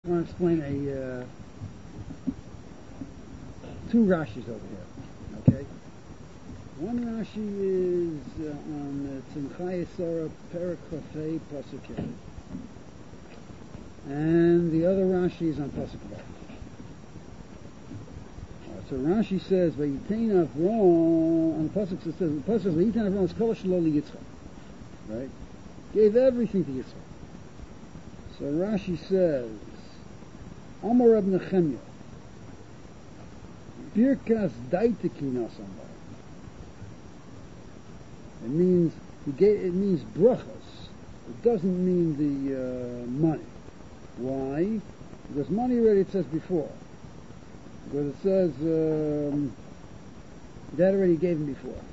I want to explain two Rashis over here. Okay, one Rashi is on Tzimchai Sora Perek Chafei Pasuk Yud, and the other Rashi is on Pasuk Vav. So Rashi says, "Vayitain Avram." On the pasuk it says, "The pasuk Vayitain Avram is Kol Shelo Yitzchak." Right, gave everything to Yitzchak. So Rashi says, Amar Reb Nechemya, Birkas Daiteki Nasamba. It means brachas. It doesn't mean the money. Why? Because money already it says before. Because it says that already gave him before.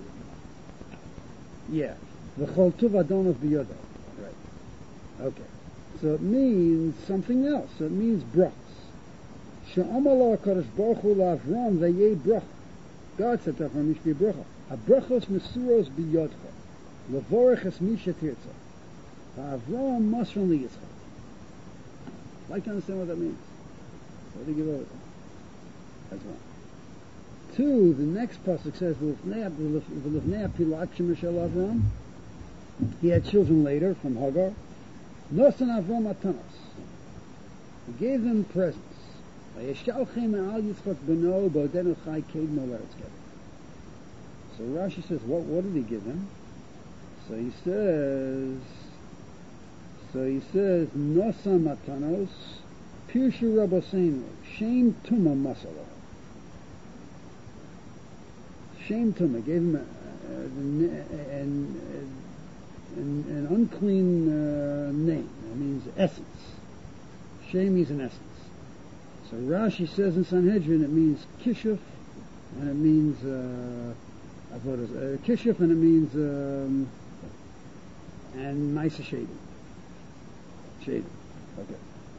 Yeah, V'chol tuv adonav biyodo. Right. Okay. So it means something else. So it means brachas. She'amallah Kadosh Baruch Hu la'Avram v'yei bracha. God said to Avram, "Mish be bracha. Abrachos mesuros biyodcha. Levorech es misha tirtza." Avram masron liyitzchak. I'd like to understand what that means. What do you give over there? That's one. Two, the next pasuk says, "V'lifnei pilak shemishel Avram." He had children later from Hagar. Nosan Avram Atanos. He gave them presents. So Rashi says, what did he give them? So he says, Nosan Atanos, Pirshu Rabosenu, Shem Tuma Masala. Shem Tuma gave him an unclean name. That means essence. Shem is an essence. So Rashi says in Sanhedrin it means kishuf, and it means kishuf, and it means and Maisa shading. Shading. Okay.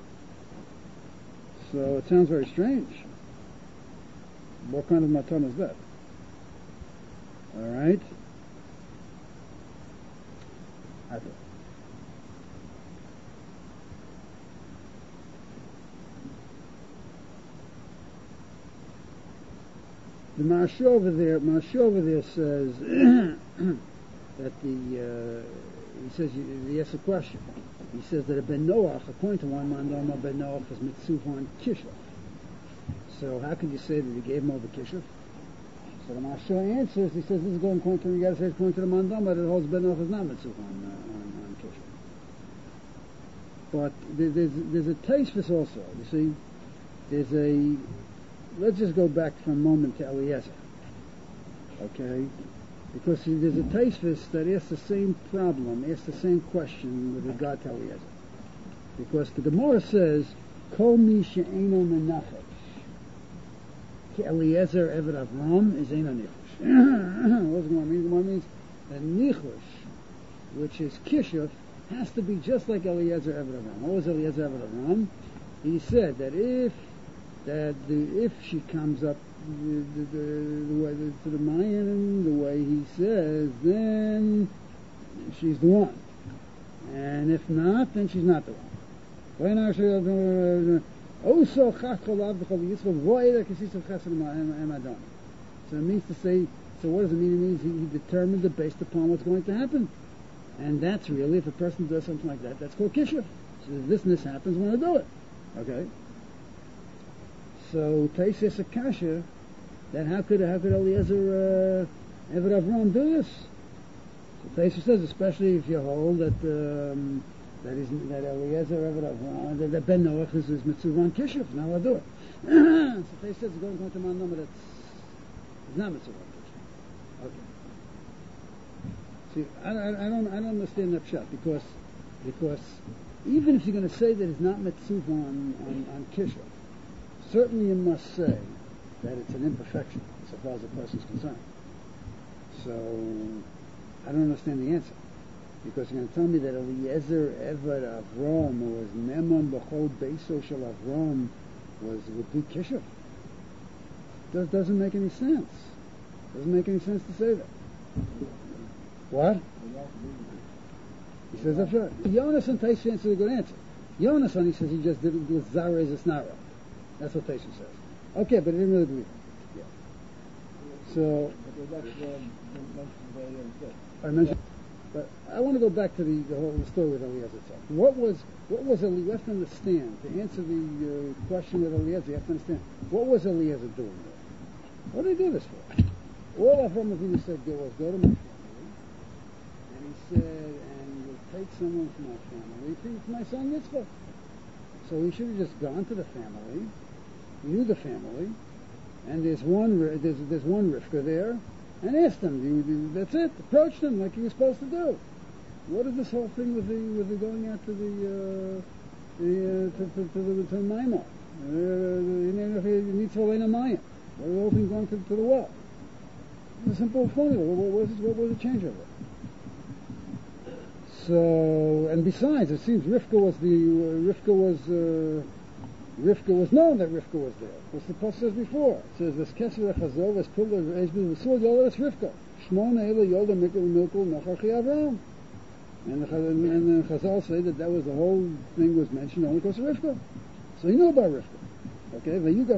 So it sounds very strange. What kind of matan is that? All right. The Maharsha over there says that he asks a question. He says that a Ben Noach, according to one Mandama, Ben Noach is Mitzuvah Kishuf. So how can you say that he gave him over Kishuf? So the Maharsha answers, he says, this is going according to, you got to say it's according to the Mandama, that it holds Ben Noach is not Mitzuvah on Kishuf. But there's a taste for this also. You see, let's just go back for a moment to Eliezer. Okay? Because there's a taste for this that asks the same problem, asks the same question with regard to Eliezer. Because the Gemara says, Kol mi she'eno menachos. Ki Eliezer Eved Avram is Eino Nichush. What does the Gemara mean? The Gemara means that Nichush, which is Kishuf, has to be just like Eliezer Eved Avram. What was Eliezer Eved Avram? He said that if she comes up the way to the Mayan, the way he says, then she's the one. And if not, then she's not the one. So it means to say, so what does it mean? It means he determined it based upon what's going to happen. And that's really, if a person does something like that, that's called kishuf. So if this and this happens, we're going to do it. Okay? So Taisis Akasha, that how could Eliezer Eved Avram do this? So Taisis says, especially if you hold that that Eliezer Eved Avram, that Ben Noach is Mitzuvah Kishuf. Now I'll do it. So Taisis says, going to my number that's not Mitzuvah Kishuf. Okay. See, I don't understand that pshat because even if you're going to say that it's not Mitzuvah on Kishuf, certainly you must say that it's an imperfection so far as the person is concerned. So I don't understand the answer. Because you're going to tell me that Eliezer Eved Avram was Neman B'chol Beiso Shel Avram would be Kishuf. Doesn't make any sense. Doesn't make any sense to say that. What? He says that's right. Jonas and Taish answer a good answer. Yonasan, he says he just did it with Zarez Esnara. That's what Tesha says. Okay, but he didn't really believe it. Yeah. So, I mentioned, but I want to go back to the whole story with Eliezer itself. What was Eliezer? You have to understand, to answer the question with Eliezer, you have to understand, what was Eliezer doing there? What did he do this for? All Avraham Avinu said was, go to my family, and he said, and you'll take someone from my family for my son Yitzchak. So he should have just gone to the family, he knew the family, and there's one Rivka there, and asked him. That's it. Approached him like he was supposed to do. What is this whole thing with the going out to the Maimah? He needs to learn a Maya. What is the whole thing going to the well? It's a simple formula. What was the change of it? So, and besides, it seems Rivka was known that Rivka was there. What's the post says before? It says, "This Kesser Chazor, this Pillar, Eshbin, V'sul Yola, it's Rivka. Shmona Ela Yola Milkul Nachachi Avram." And the Chazal say that was the whole thing was mentioned only because of Rivka. So he knew about Rivka. Okay,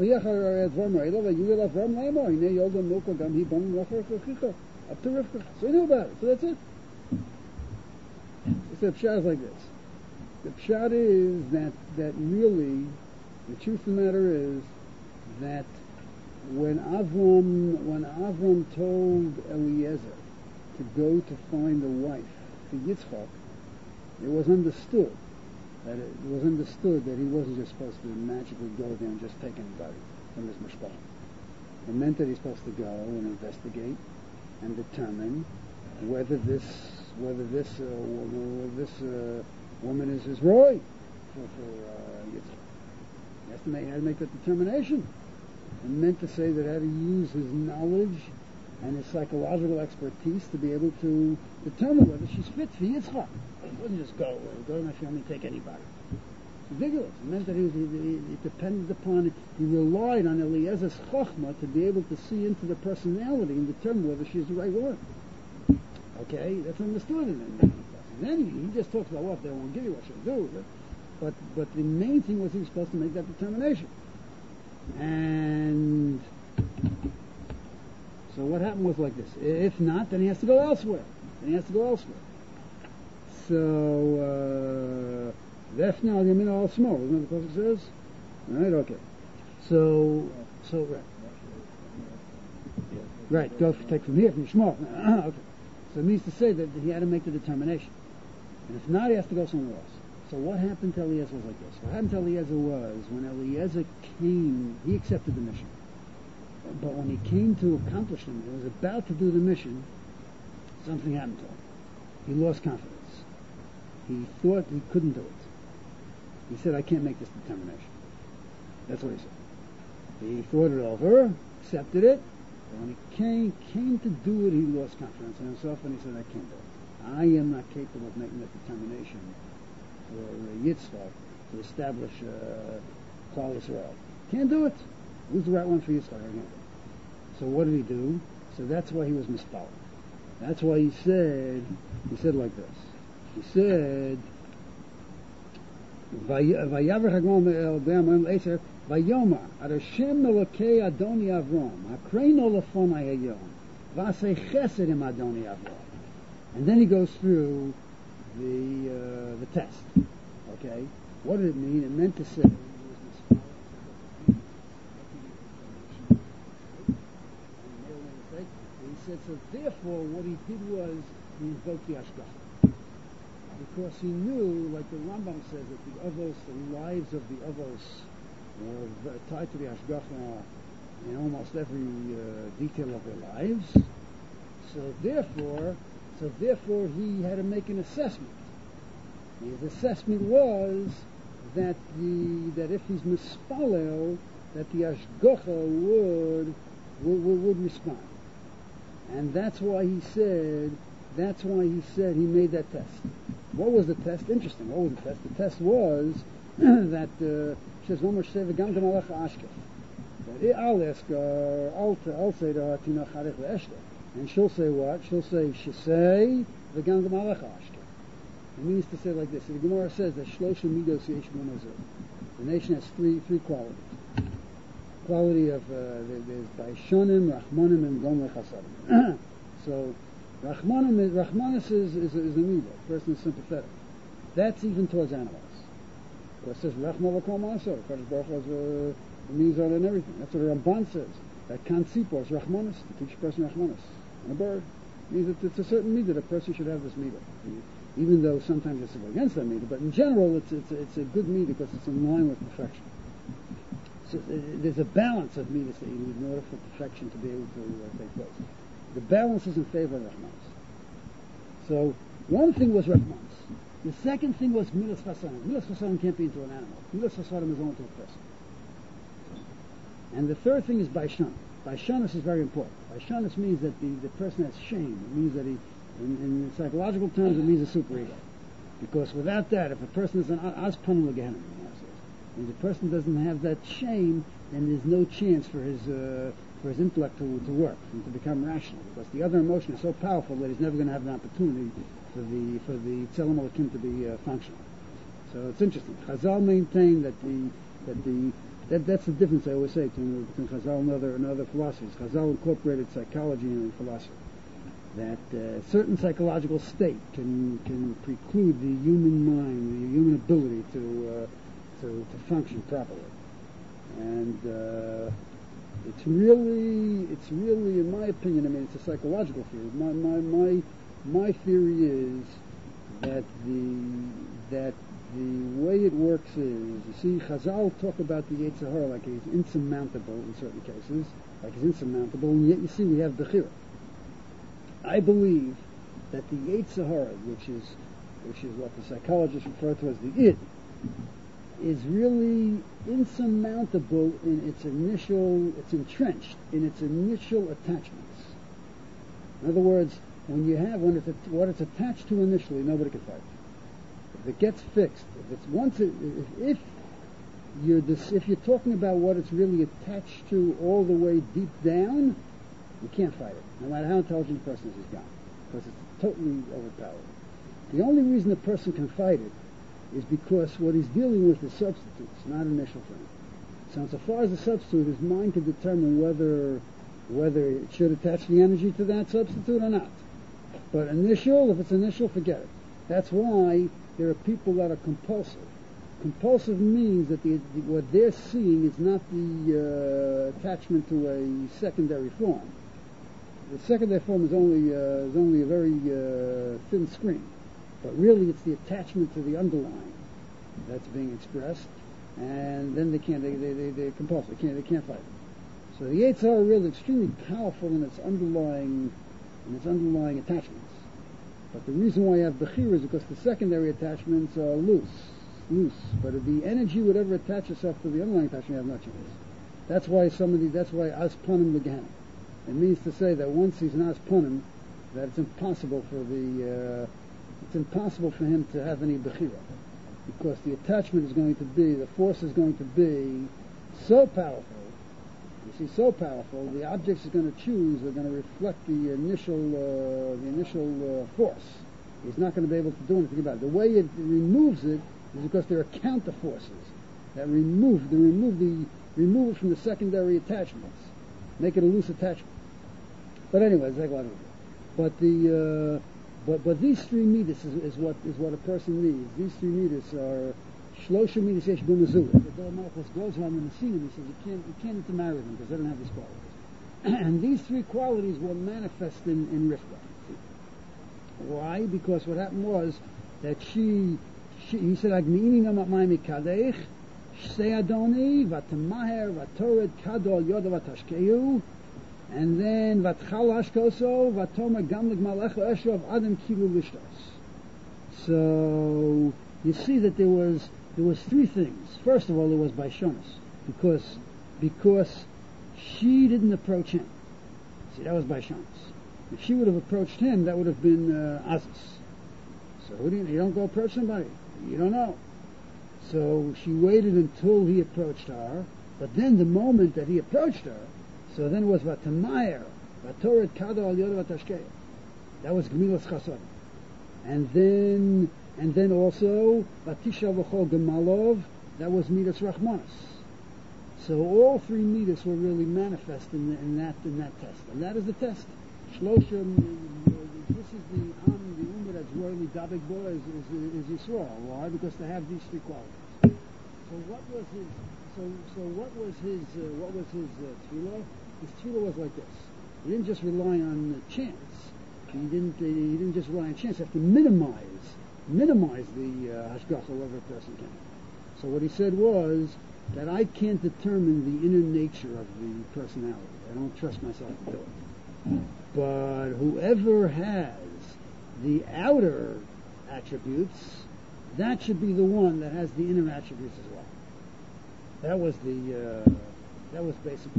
up to Rivka. So he knew about it. So that's it. So the pshat is like this. The pshat is that really, the truth of the matter is that when Avram told Eliezer to go to find a wife for Yitzchak, it was understood that he wasn't just supposed to magically go there and just take anybody from his mishpach. It meant that he's supposed to go and investigate and determine whether this woman is Roy for Yitzchak. He had to make that determination. It meant to say that he had to use his knowledge and his psychological expertise to be able to determine whether she's fit for Yitzchak. He wouldn't just go to my family and take anybody. It's ridiculous. It meant that he depended upon it. He relied on Eliezer's chokhmah to be able to see into the personality and determine whether she's the right one. Okay, that's understood in the then he just talks about what they won't give you, what she'll do. But the main thing was he was supposed to make that determination. And so what happened was like this. If not, then he has to go elsewhere. So that's now the Yamin all small, isn't that what it says? Alright, okay. So right, go take from here, from small. Okay. So it means to say that he had to make the determination. And if not, he has to go somewhere else. So what happened to Eliezer was like this. What happened to Eliezer was, when Eliezer came, he accepted the mission. But when he came to accomplish it, he was about to do the mission, something happened to him. He lost confidence. He thought he couldn't do it. He said, I can't make this determination. That's what he said. He thought it over, accepted it, but when he came to do it, he lost confidence in himself, and he said, I can't do it. I am not capable of making that determination for Yitzchak to establish Klal Yisrael. Can't do it. Who's the right one for Yitzchak? I can't do it. So what did he do? So that's why he was mispelled. That's why he said like this. He said, Vayavrach Hagmon Be'amon Eser Vayoma Arashem Melokei Adoni Avram Hakreino Lefonai Hayom V'asei Chesed Im Adoni Avram. And then he goes through the test. Okay, what did it mean? It meant to say he said, so therefore what he did was he invoked the Ashgacha. Because he knew, like the Rambam says, that the lives of the Avos were tied to the Ashgacha in almost every detail of their lives. So therefore he had to make an assessment. His assessment was that if he's mispalel, that the Ashgacha would respond. And that's why he said he made that test. What was the test? Interesting. What was the test? The test was that I'll ask her, I'll say to her, Tina Charech and she'll say what? She'll say, Shisei v'gam gemalach ashke. It means to say like this. The Gemara says that Shlosha Midos Yesh B'Mazur. The nation has three qualities. Quality of there's Baishonim, Rachmanim, and Gomer Chasadim. So Rachmanis is a midah. The person is sympathetic. That's even towards animals. It says Rachma v'kol ma'asor. Kadosh Baruch Hu has the means on and everything. That's what the Ramban says. That Kansipor is Rachmanis, to teach a person Rachmanis. And a bird means that it's a certain midah. A person should have this midah. Even though sometimes it's against that midah, but in general it's a good midah because it's in line with perfection. So there's a balance of midas that you need in order for perfection to be able to take place. The balance is in favor of Rahmanis. So one thing was Rahmanis. The second thing was Milas Chasadim. Milas Chasadim can't be into an animal. Milas Chasadim is only to a person. And the third thing is Baishan. Baishanis is very important. Baishanis means that the person has shame. It means that he, in psychological terms, it means a superego. Because without that, if a person is an Azpan Legehenim, if the person doesn't have that shame, then there's no chance for his intellect to work and to become rational. Because the other emotion is so powerful that he's never going to have an opportunity for the Tzelem Elokim to be functional. So it's interesting. Chazal maintain that's the difference I always say between Chazal and other philosophies. Chazal incorporated psychology and philosophy. That certain psychological state can preclude the human mind, the human ability to function properly, and it's really, in my opinion, I mean, it's a psychological theory. My theory is that the way it works is, you see, Chazal talk about the Yetzer Hara like he's insurmountable in certain cases, and yet you see we have Bechira. I believe that the Yetzer Hara, which is what the psychologists refer to as the id, is really insurmountable it's entrenched in its initial attachments. In other words, what it's attached to initially, nobody can fight. If it gets fixed, if you're talking about what it's really attached to all the way deep down, you can't fight it. No matter how intelligent a person is, he's gone. Because it's totally overpowered. The only reason a person can fight it is because what he's dealing with is substitutes, not initial thing. So insofar as the substitute, his mind can determine whether it should attach the energy to that substitute or not. But if it's initial, forget it. That's why there are people that are compulsive. Compulsive means that what they're seeing is not the attachment to a secondary form. The secondary form is only a very thin screen. But really, it's the attachment to the underlying that's being expressed, and then they're compulsive. They can't fight it. So the Yetzer Hara is really extremely powerful in its underlying attachments. But the reason why you have Bechira is because the secondary attachments are loose. But if the energy would ever attach itself to the underlying attachment, you have no chance. That's why Azpanim Legehenim. It means to say that once he's an Azpanim, that it's impossible for him to have any Bechira. Because the attachment is going to be, the force is going to be so powerful, the objects he's going to choose are going to reflect the initial force. He's not going to be able to do anything about it. The way it removes it is because there are counter forces that remove it from the secondary attachments, make it a loose attachment. But anyway, it's like a lot of it. But these three midas is what a person needs. These three midas are Shlosha midas yesh b'mazur. The Dor Malchus goes around in the scene and he says you can't intermarry them because they don't have these qualities. And these three qualities were manifest in Rivka. Why? Because what happened was that he said Agniini namatmai mikadech shtei adoni vatamaher vatored kadol yoda vatashkeu. And then vatchal hashkoso vatomer gamlig malecha eshov adam kilu lishtos. So you see that there was three things. First of all, there was Baishonis, because she didn't approach him. See, that was Baishonis. If she would have approached him, that would have been Azus. So you don't go approach somebody. You don't know. So she waited until he approached her, but then the moment that he approached her, so then it was Vatamayer, Vatoret Kada Al Yoda Vatashkeya. That was Gemilas Chasod. And then And then also, Batisha V'chol Gemalov, that was Midas Rachmanis. So all three midas were really manifest in that test, and that is the test. Shloshim, this is the Ummah that's royally dabek bo is Yisrael. Why? Because they have these three qualities. So what was his? What was his tefillah? His tefillah was like this. He didn't just rely on chance. He didn't just rely on chance. You have to minimize the hashgacha of a person can. So what he said was that I can't determine the inner nature of the personality. I don't trust myself to do it. But whoever has the outer attributes, that should be the one that has the inner attributes as well. That was basically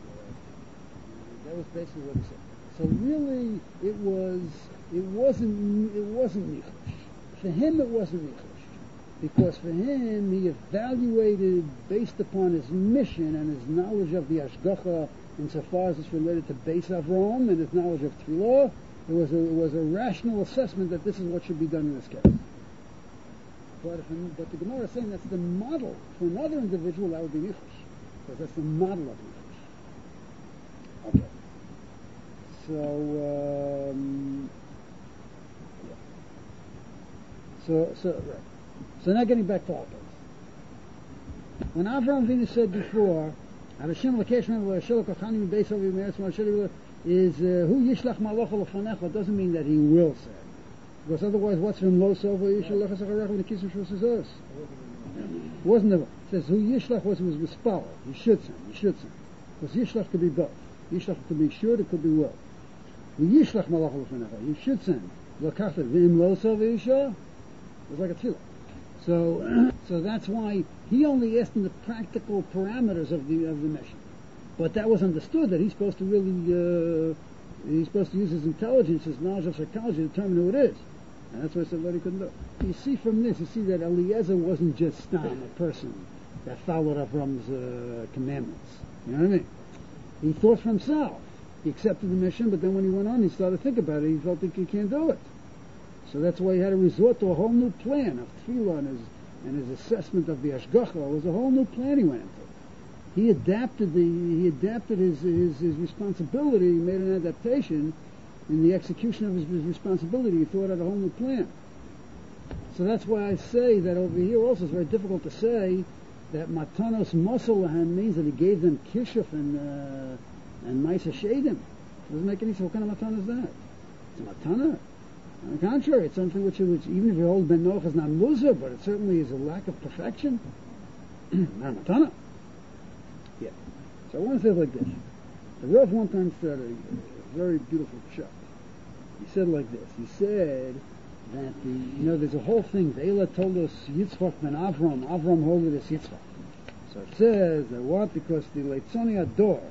what he said. So really, it wasn't nichush. For him, it wasn't nichush. Because for him, he evaluated based upon his mission and his knowledge of the Ashgacha insofar as it's related to Beis Avram and his knowledge of Tefillah. It was a rational assessment that this is what should be done in this case. But the Gemara is saying that's the model. For another individual, that would be Nichush. Because that's the model of Nichush. Okay. So right. So now getting back to our case. When Avraham Avinu said before, is who yishlach malach lefanecha doesn't mean that he will say. Because otherwise, what's from lo sova yishlach asacharech when the kisim shus. It wasn't the. It says who yishlach was mispal. He should send. Because yishlach could be both. Yishlach could be should, it could be will. Who yishlach malach lefanecha. He should send. Lokachta v'im lo sova yisha. It was like a tefillah. So that's why he only asked him the practical parameters of the mission. But that was understood that he's supposed to really he's supposed to use his intelligence, his knowledge of psychology to determine who it is. And that's why I said that he couldn't do it. You see from this, you see that Eliezer wasn't just Stam, a person that followed Avram's commandments. You know what I mean? He thought for himself. He accepted the mission, but then when he went on, he started to think about it. He felt like he can't do it. So that's why he had to resort to a whole new plan of tefillah and his assessment of the Ashgacha. It was a whole new plan he went into. He adapted his responsibility. He made an adaptation in the execution of his responsibility. He thought out a whole new plan. So that's why I say that over here also it's very difficult to say that Matanos Mosalahan means that he gave them Kishuf and Maisa Shadim. It doesn't make any sense. What kind of matana is that? It's a matana. On the contrary, it's something which even if you hold Ben Noach is not muzah, but it certainly is a lack of perfection. Not a matana. Yeah. So I want to say it like this. The Rav one time said a very beautiful pshat. He said like this. He said that there's a whole thing. Ve'ela told us Yitzchak ben Avram. Avram holded us Yitzchak. So it says that what? Because the Leitzoni Ador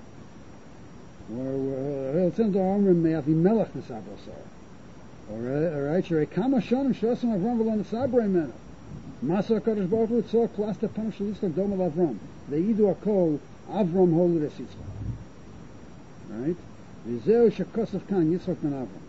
were Leitzoni Ador may have Melech Nesabrasar. All right. Sherei Kama Shonim Shosam Avram v'lo Nesabrei Mena. Masa HaKadosh Baruch Hu Tzor Klasta Panav Shel Yitzchak Dom Al Avram. Ve'idu Akol Avram holded us Yitzchak. Right? V'zeu Shekosov Kan Yitzchak ben Avram.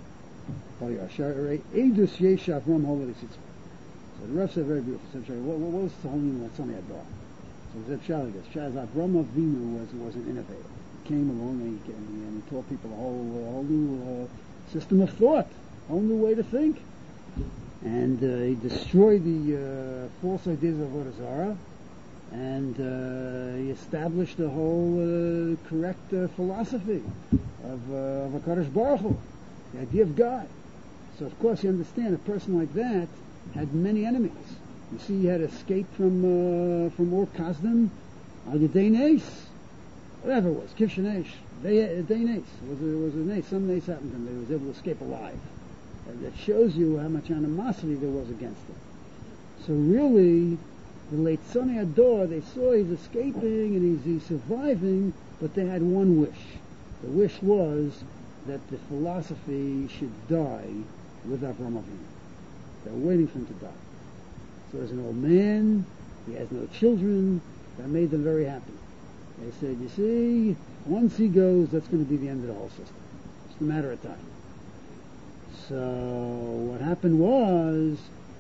Edus Yesh Avram holded us Yitzchak. So the Rav said very beautiful. He said, what was the whole meaning of Leitzoni Ador? So he said, Shaz Avram Avinu was an innovator. He came along and he taught people a whole new system of thought, a whole new way to think. And he destroyed the false ideas of Avodah Zarah, and he established a whole correct philosophy of HaKadosh Baruch Hu, the idea of God. So of course you understand a person like that had many enemies. You see, he had escaped from Ur Kasdim, Al Yedei Nes, whatever it was, Kivshanesh, Yedei Nes. It was a Nes. Some Nes happened to him. He was able to escape alive. And that shows you how much animosity there was against him. So really, the Leitzoni Ador, they saw he's escaping and he's surviving, but they had one wish. The wish was that the philosophy should die with Avram Avinu. They're waiting for him to die. So as an old man, he has no children. That made them very happy. They said, you see, once he goes, that's going to be the end of the whole system. It's a matter of time. So what happened was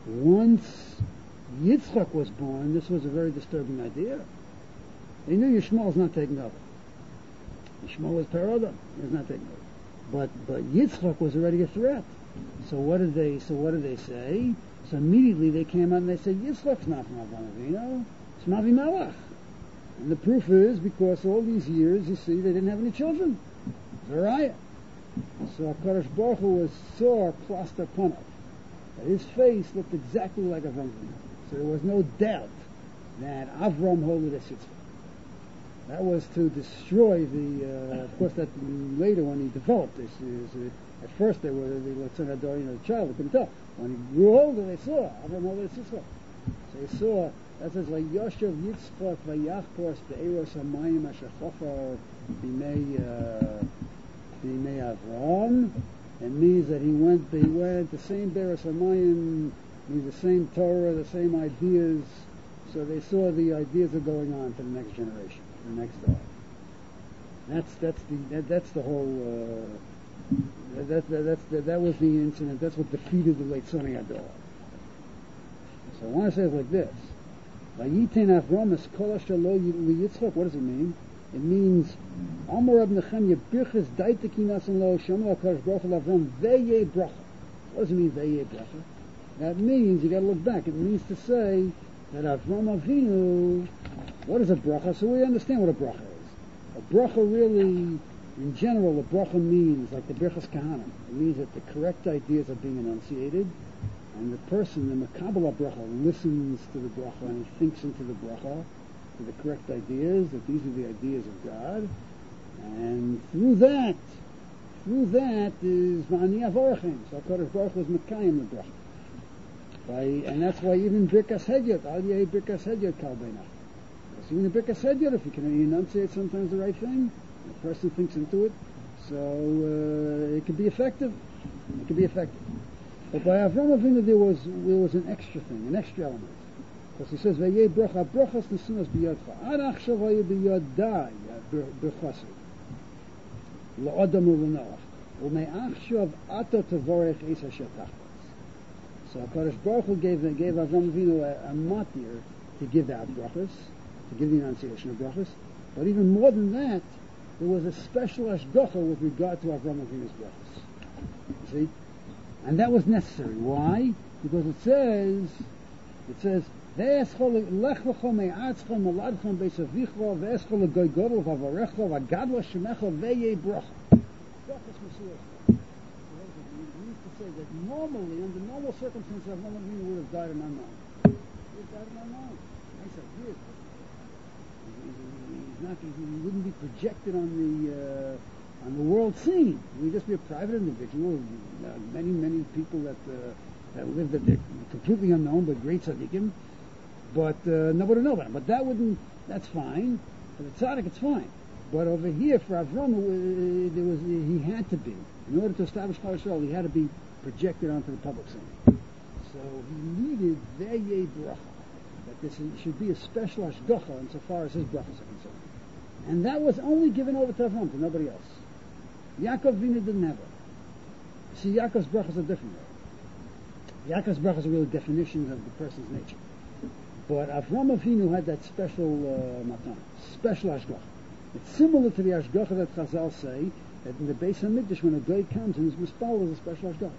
Once Yitzchak was born, this was a very disturbing idea. They knew Yishmael is not taking over. Yishmael was Perodam, he was not taking over. But Yitzchak was already a threat. So what did they say? So immediately they came out and they said, Yitzchak's not from Avraham Avinu, it's Mavi Malach. And the proof is because all these years, you see, they didn't have any children. Zariah. So HaKadosh Baruch Hu saw plaster panav. His face looked exactly like Avraham Avinu. So there was no doubt that Avram holded a sitzvah. That was to destroy of course that later when he developed this, at first they were the child, they couldn't tell. When he grew older, they saw Avram holded a sitzvah. So they saw, that says, like Yoshev Yitzchak v'yachpos be'eros hamayim asher chofar b'mei Avram. It means that he went the same be'eros hamayim, means the same Torah, the same ideas. So they saw the ideas are going on to the next generation, the next day. That's the whole. That was the incident. That's what defeated the late Sonny Ador. So I want to say it like this: Vayiten Avram es kol asher lo Yitzchak. What does it mean? It means Amar Rab Nechemya birchas daitekinas and lo Shemu HaKadosh Baruch Hu Avram veye bracha. What does it mean veye bracha? That means you got to look back. It means to say that Avram Avinu. What is a bracha? So we understand what a bracha is. A bracha really, in general, a bracha means like the birchas kahana. It means that the correct ideas are being enunciated. And the person, the Makabbalah bracha, listens to the bracha and he thinks into the bracha, to the correct ideas, that these are the ideas of God. And through that is V'ani Avorachim. So HaKadosh Baruch Hu was Mekayim the bracha. And that's why even Birkas Hedyot, Al Yeh Birkas Hedyot Kal Beinach. Because even the Birkas Hedyot, if you can enunciate sometimes the right thing, the person thinks into it, so it can be effective. It can be effective. But by Avram Avinu there was an extra thing, an extra element. Because he says, "Vayei bracha brachas nesunas biyadcha ad achshav hayu biyadai b'chassid la'adam u'l'noach u'me'achshav ato tavorech es asher tachtas." So HaKadosh Baruch Hu gave Avram Avinu a matir to give out brachas, to give the enunciation of brachas. But even more than that, there was a special hashgacha with regard to Avram Avinu's brachas. You see? And that was necessary. Why? Because it says, "Ve'eschol lech v'chol me'atzchol maladchol be'savichol ve'eschol le'goygodol v'avarechol v'gadol shemecho ve'yei bracha." Brachas Messiah. It means to say that normally, under normal circumstances, Avram Avinu would have died in unknown. He would have died in unknown. I said, he wouldn't be projected on the world scene. He would just be a private individual. Many people that live that they're completely unknown, but great tzaddikim. But nobody would know about him. But that's fine. For the tzaddik, it's fine. But over here, for Avram, he had to be, in order to establish Klal Yisrael, he had to be projected onto the public scene. So he needed veyei bracha, that this should be a special hashgacha insofar as his brachas are concerned. And that was only given over to Avram, to nobody else. Yaakov Avinu didn't have it. See, Yaakov's brachas are different. Yaakov's brachas are really definitions of the person's nature. But Avram Avinu had that special matana, special hashgacha. It's similar to the hashgacha that Chazal say that in the Beis Hamikdash, when a guy comes and his mispal is a special hashgacha.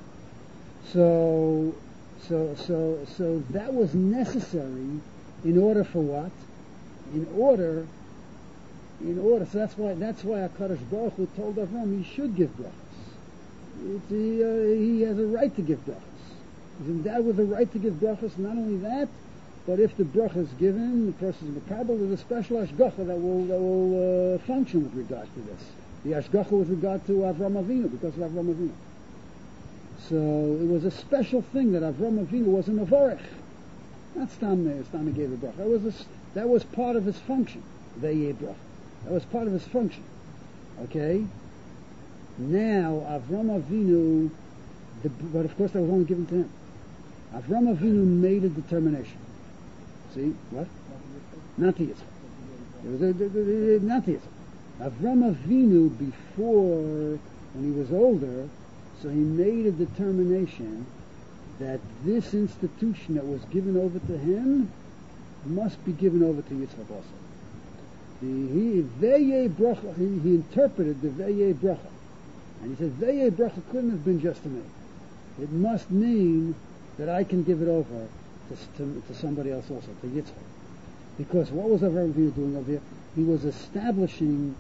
So that was necessary in order for what? In order. So that's why HaKadosh Baruch Hu told Avram he should give brachas. He has a right to give brachas. He's endowed with the right to give brachas. Not only that, but if the bracha is given, the person's makabel, there's a special hashgacha that will function with regard to this. The hashgacha with regard to Avram Avinu, because of Avram Avinu. So it was a special thing that Avram Avinu was an avarech. Not Stam gave a bracha. That was part of his function. Veyei bracha. That was part of his function. Okay? Now, Avram Avinu, but of course that was only given to him. Avram Avinu made a determination. See? What? Not to Yitzchak. Not to Yitzchak. Avram Avinu, before, when he was older, so he made a determination that this institution that was given over to him must be given over to Yitzchak also. He interpreted the Veye Bracha. And he said, Veye Bracha couldn't have been just to me. It must mean that I can give it over to somebody else also, to Yitzchak. Because what was Avraham Avinu doing over here? He was establishing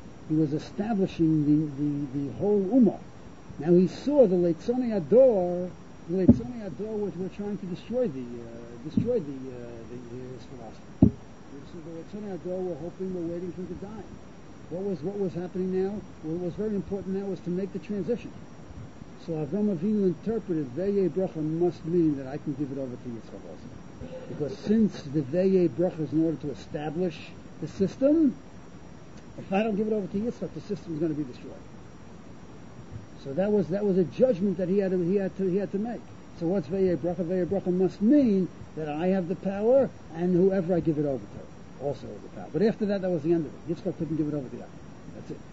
the whole Ummah. Now he saw the Leitzonei Ador were trying to destroy his philosophy. So the Leitzonei Ador were waiting for him to die. What was happening now? What was very important now was to make the transition. So Avraham Avinu interpreted Veye Bracha must mean that I can give it over to Yitzchak also. Because since the Veye Bracha is in order to establish the system, if I don't give it over to Yitzchak, the system is going to be destroyed. So that was a judgment that he had to make. So what's Veye Bracha? Veye Bracha must mean that I have the power, and whoever I give it over to also has the power. But after that was the end of it. Yitzchak couldn't give it over to Yaakov. That's it.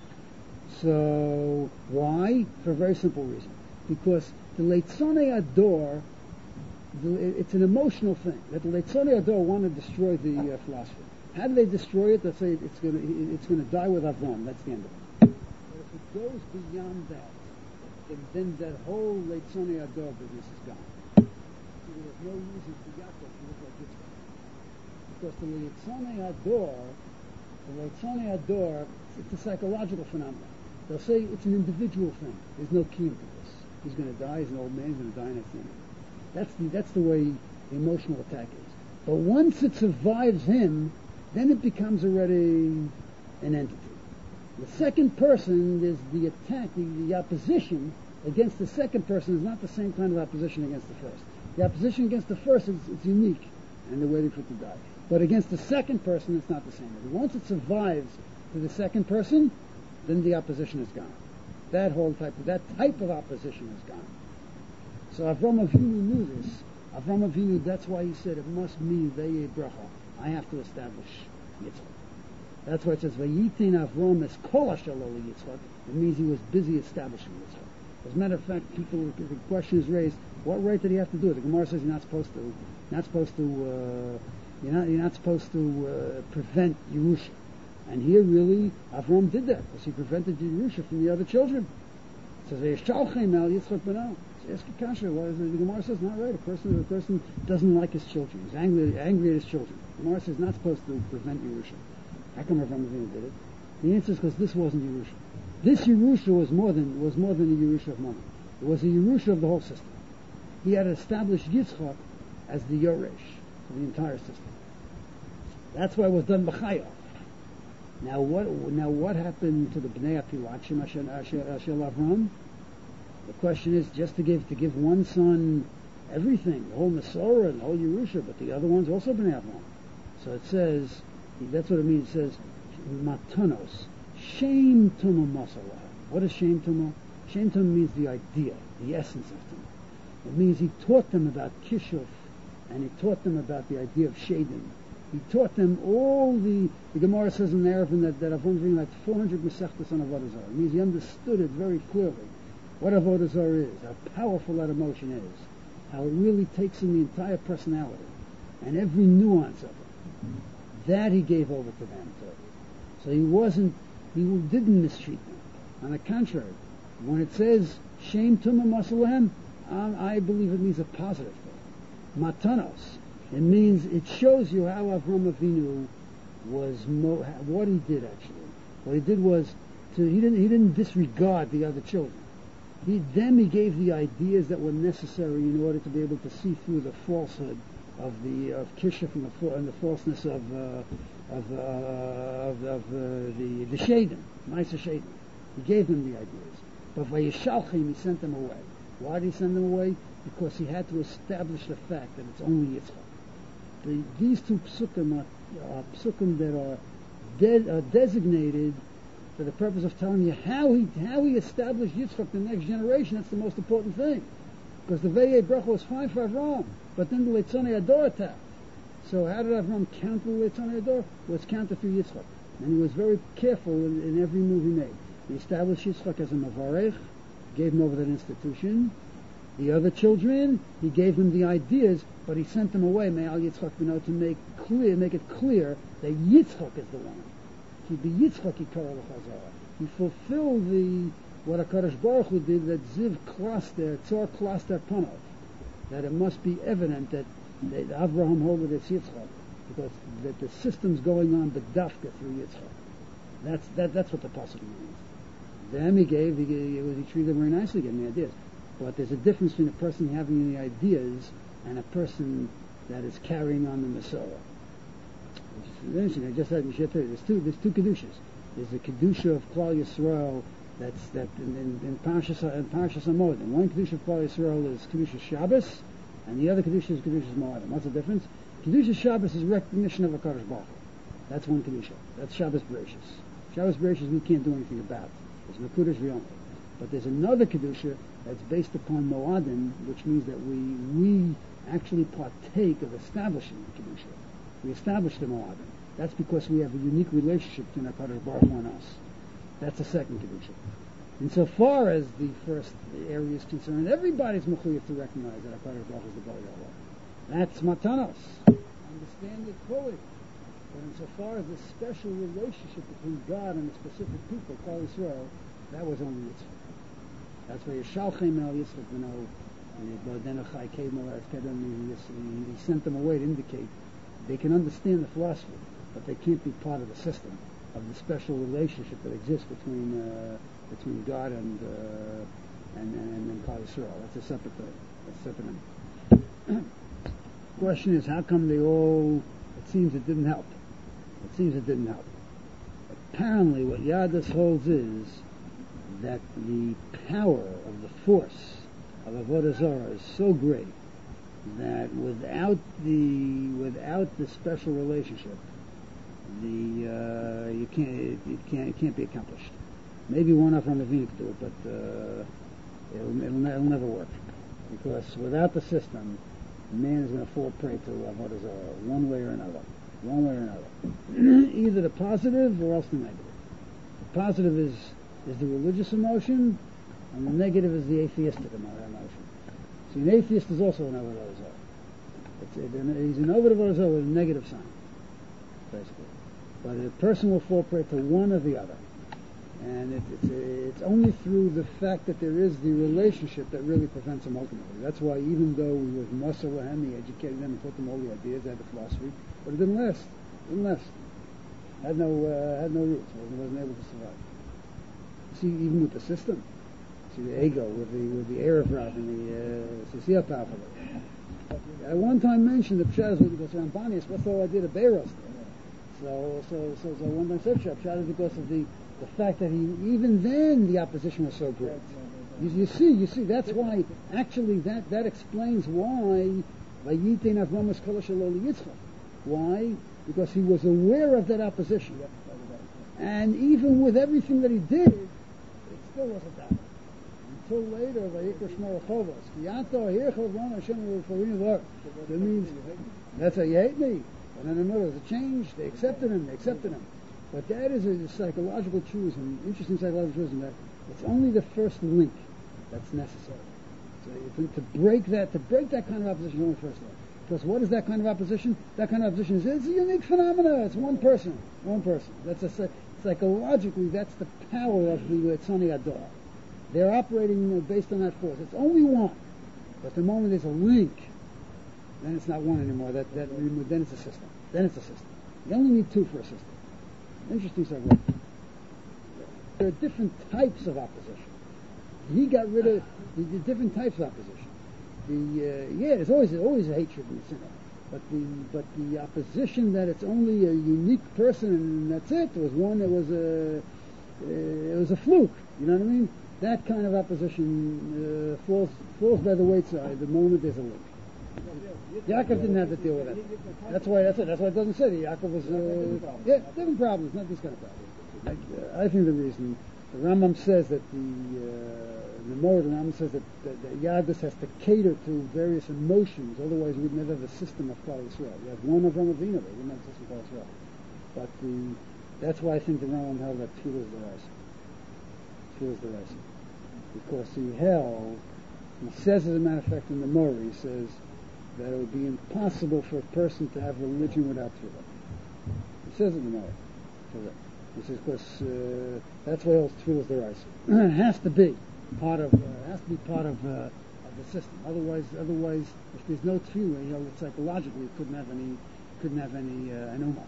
So why? For a very simple reason. Because the Leitzonei Ador, it's an emotional thing. That the Leitzonei Ador want to destroy the philosophy. How do they destroy it? They say it's going to die with Avram. That's the end of it. But if it goes beyond that, then that whole Leitzonei Ador business is gone. So there's no reason for Yaakov to look like Yitzchak. Because the Leitzonei Ador, it's a psychological phenomenon. They'll say it's an individual thing. There's no key to this. He's going to die. He's an old man. He's going to die, and that's the end. That's the way the emotional attack is. But once it survives him, then it becomes already an entity. The second person is the attack, the opposition against the second person is not the same kind of opposition against the first. The opposition against the first is unique, and they're waiting for it to die. But against the second person, it's not the same. Once it survives to the second person, then the opposition is gone. That type of opposition is gone. So Avraham Avinu knew this. Avraham Avinu, that's why he said it must mean Veye Bracha. I have to establish Yitzchak. That's why it says Vayitin Avram es kol asher lo Yitzchak. It means he was busy establishing Yitzchak. As a matter of fact, the question is raised: what right did he have to do it? The Gemara says you're not supposed to prevent Yerusha. And here, really, Avram did that because he prevented Yerusha from the other children. It says Vayishalchem al Yitzchak b'nao. So ask a kasha. The Gemara says not right. A person doesn't like his children. He's angry at his children. The Gemara says not supposed to prevent Yerusha. How come Avraham Avinu did it? The answer is because this wasn't Yerusha. This Yerusha was more than a Yerusha of Mammon. It was a Yerusha of the whole system. He had established Yitzchak as the Yoresh of the entire system. That's why it was done b'chayav. Now what happened to the Bnei Apilachim Asher Avram? The question is just to give one son everything, the whole Masorah and the whole Yerusha, but the other ones also Bnei Avram. So it says, that's what it means. It says, Matanos, Shem Tuma Masalah. What is Shem Tuma? Shem Tuma means the idea, the essence of Tuma. It means he taught them about Kishuf, and he taught them about the idea of Shadim. He taught them all the Gemara says in Eruvin that Avram Avinu had 400 Masechtas on Avodah Zarah. It means he understood it very clearly, what Avodah Zarah is, how powerful that emotion is, how it really takes in the entire personality, and every nuance of it. That he gave over to them. So he didn't mistreat them. On the contrary, when it says, Shem Tumah Masalahem, I believe it means a positive thing. Matanos. It means, it shows you how Avraham Avinu was, what he did actually. What he did was, he didn't disregard the other children. He gave the ideas that were necessary in order to be able to see through the falsehood of Kishuf and the falseness of the Shadim, Maisa Shadim. He gave them the ideas. But Vayishalchem, he sent them away. Why did he send them away? Because he had to establish the fact that it's only Yitzchak. These two psukim are psukim that are designated for the purpose of telling you how he established Yitzchak, the next generation. That's the most important thing. Because the Veye Bracha was fine for Avram, but then the Leitzonei Ador attacked. So how did Avram counter the Leitzonei Ador? It was counter through Yitzchak. And he was very careful in every move he made. He established Yitzchak as a Mavarech, gave him over that institution, The other children, he gave them the ideas, but he sent them away, Me'al Yitzchak Beno, to make it clear that Yitzchak is the one. He be Yitzchak Yikara L'Chazara. He fulfilled what HaKadosh Baruch Hu did, that Ziv Klaster, Tzor Klaster Panov, that it must be evident that Avraham hold it's Yitzchak, because that the system's going on B'dafka through Yitzchak. That's what the pasuk means. Them he treated them very nicely, getting the ideas. But there's a difference between a person having the ideas and a person that is carrying on the Messiah. Which is interesting. I just had in Shettir, there's two kedushas. There's the kedusha of Klal Yisrael that in Parshas Hamodim. One kedusha of Klal Yisrael is kedusha Shabbos, and the other kedusha is kedusha Moedim. What's the difference? Kedusha Shabbos is recognition of a Kadosh Baruch Hu. That's one kedusha. That's Shabbos Bereshis. Shabbos Bereshis we can't do anything about. It's Mekudesh V'Yom. But there's another kedusha that's based upon Moadim, which means that we actually partake of establishing the kedusha. We establish the Moadim. That's because we have a unique relationship between HaKadosh Baruch Hu and us. That's the second kedusha. Insofar as the first area is concerned, everybody's mechuyev to recognize that HaKadosh Baruch Hu is the Bari Allah. That's matanos. Understand it fully. But insofar as the special relationship between God and the specific people, Klal Yisrael, that was only Yitzchak. That's why Yishalchem al Yitzchak Beno, he sent them away to indicate they can understand the philosophy, but they can't be part of the system of the special relationship that exists between God and Klal Yisrael. That's a separate thing. That's a separate thing. Question is, how come they all? It seems it didn't help. It seems it didn't help. Apparently, what Yadus holds is that the power of the force of Avodah Zarah is so great that without the special relationship, it can't be accomplished. Maybe one of Avram Avinu could do it, but it'll never work, because without the system, man is going to fall prey to Avodah Zarah one way or another. Either the positive or else the negative. The positive is the religious emotion, and the negative is the atheistic emotion. See, an atheist is also an Avodah Zarah. He's an Avodah Zarah with a negative sign, basically. But a person will fall prey to one or the other. And it's only through the fact that there is the relationship that really prevents them ultimately. That's why even though we was Masar Lahem, he educated them and taught them all the ideas, had the philosophy, but it didn't last. Had no roots. Wasn't able to survive. See, even with the system, see the ego with the Erev Rav and the see how powerful it is. I one time mentioned the Pshat is because Rambanius, what's the whole idea of Beiros? So one time said Pshat is because of the fact that even then the opposition was so great. You see, that's why, actually, that explains why Vayitein Avram Eskol Shelo Yitzchak. Why? Because he was aware of that opposition. And even with everything that he did, it still wasn't that. Until later, Vayikra Shmor Chovos. Kiyato Hirchov Ron Hashem Rufarini Lord. That means, that's how you hate me. And then another, there's a change. They accepted him. But that is a psychological truism, interesting psychological truism, that it's only the first link that's necessary. So to break that kind of opposition is only the first link. Because what is that kind of opposition? That kind of opposition it's a unique phenomena. It's one person. That's psychologically, that's the power of the Tzoni Ador. They're operating based on that force. It's only one. But the moment there's a link, then it's not one anymore. Then it's a system. You only need two for a system. Interesting psychology. There are different types of opposition. He got rid of the different types of opposition. There's always a hatred in the sinner, but the opposition that it's only a unique person and that's it. There was one that was it was a fluke. You know what I mean? That kind of opposition falls by the wayside the moment there's a link. Yaakov didn't have to deal with that. That's why it doesn't say that Yaakov was different problems, not this kind of problem. I think the reason the Rambam says that the Rambam says that Yadus has to cater to various emotions, otherwise we would never have a system of Klal Yisrael. You have one of Avram Avinu, we wouldn't have a system of Klal Yisrael. But that's why I think the Rambam held that Tefillah is the Raisa. Because he held He says, as a matter of fact, in the Mori, he says that it would be impossible for a person to have religion without tefillah. He says it in the Mori. He says, because that's why all tefillah is the rice. It has to be part of the system. Otherwise, if there's no tefillah, psychologically, it couldn't have any anoma.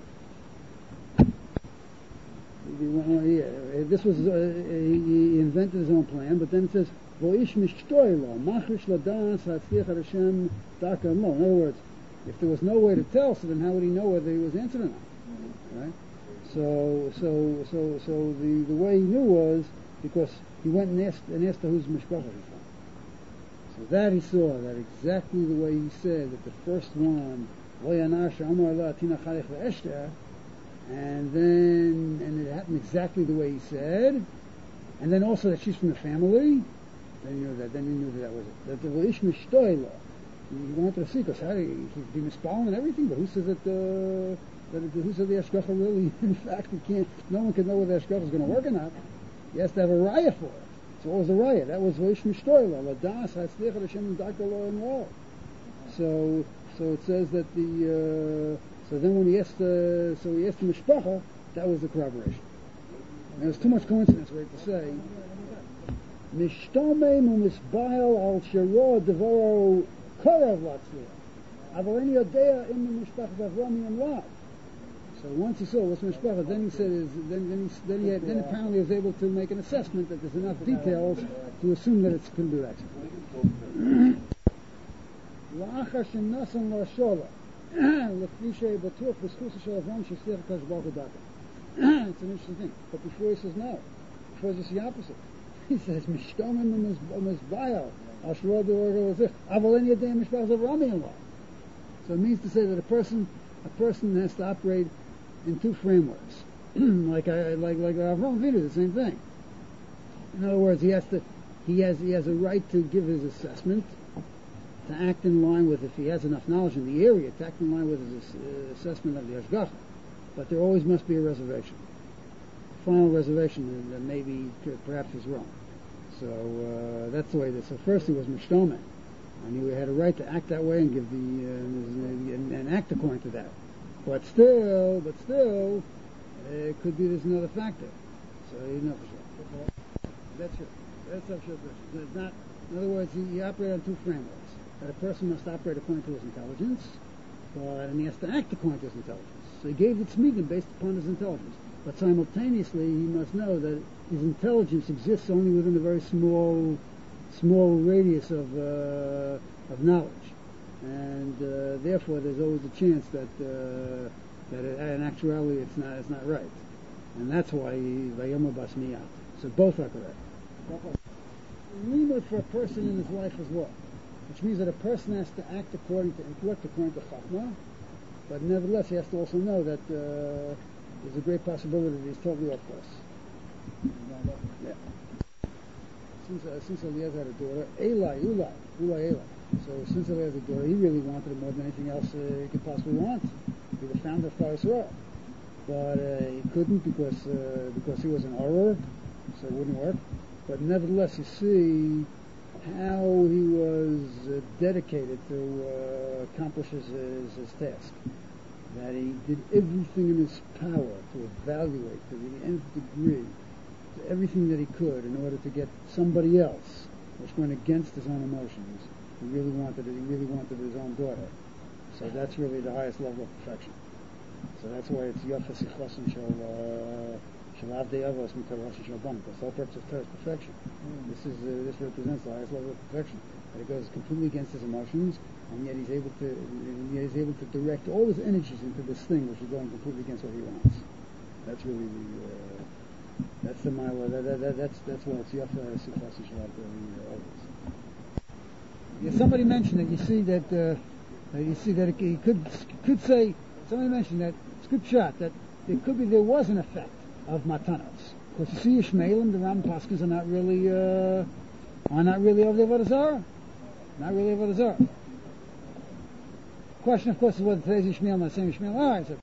This was he invented his own plan, but then it says voish mishtoylo machrish ladas hatzliach Hashem darka mo. In other words, if there was no way to tell, so then how would he know whether he was answered or not? Right? So the way he knew was because he went and asked her whose mishpacha he's from. So that he saw that exactly the way he said that the first one and it happened exactly the way he said, and then also that she's from the family. Then you knew that was it. That the Ish Mishtoyla. He wanted to see because he'd be misspelling and everything, but who says who said the Ashgacha really? In fact, no one can know whether the Ashgacha is going to work or not. He has to have a raya for it. So what was the raya? That was Ish Mishtoyla. Ladas Hatzliach Hashem Dakalo and Law. So it says that so then when he asked the mishpacha, that was the corroboration. And there's too much coincidence, right, to say. Mishtome mumisbail al shiro devoro korav latzliach. Avaleni odea in the mishpacha of Rami and Rav. So once he saw what's mishpacha, then he said then apparently he was able to make an assessment that there's enough details to assume that it's going to be that. La'achar shenasan la'shola. It's an interesting thing. But before he says no, before he says the opposite. He says, Mishtomim Mizbayo, Ashrodu or Avalenia de Mishpach of Rami-in-law. So it means to say that a person has to operate in two frameworks. like Avram Avinu, the same thing. In other words, he has a right to give his assessment, to act in line with, if he has enough knowledge in the area, to act in line with his assessment of the Ashgacha. But there always must be a reservation. A final reservation that maybe, perhaps is wrong. So that's the way it is. So first he was Mishtome, and he had a right to act that way and give and act according to that. But still, it could be there's another factor. So you know for sure. That's it. That's a sure question. It's not. In other words, he operated on two frameworks. That a person must operate according to his intelligence, and he has to act according to his intelligence. So he gave the tzmidim based upon his intelligence. But simultaneously, he must know that his intelligence exists only within a very small radius of knowledge, and therefore there's always a chance that in actuality it's not right, and that's why Vayoma Bas Miyat. So both are correct. Limud for a person in his life as well, which means that a person has to act according to intellect, according to Chachma, but nevertheless he has to also know that there's a great possibility that he's totally off course. Yeah. Since Eliezer had a daughter, Ula. So since Eliezer had a daughter, he really wanted it more than anything else he could possibly want. Be the founder of Klal Yisrael. But he couldn't because he was an Oror, so it wouldn't work. But nevertheless, you see how he was dedicated to accomplish his task. That he did everything in his power to evaluate to the nth degree, to everything that he could in order to get somebody else, which went against his own emotions. He really wanted his own daughter. So that's really the highest level of perfection. So that's why it's Yafas Ichlosim Shel Avdei Avos Mitar Rosh Hashanah. That's the whole purpose of Torah is perfection. This represents the highest level of perfection. That it goes completely against his emotions, and yet he's able to direct all his energies into this thing which is going completely against what he wants. That's really that's the mile. That's what it's Yafas Ichlosim Shel Avdei Avos. Yeah, somebody mentioned that he could say. Somebody mentioned that it's a good shot that there was an effect of matanos. Because you see, Yishmaelim, the Ram Paskins are not really of the Avodah Zarah. Not really Avodah Zarah. Question, of course, is whether today's Yishmael and the same Yishmael. All right, so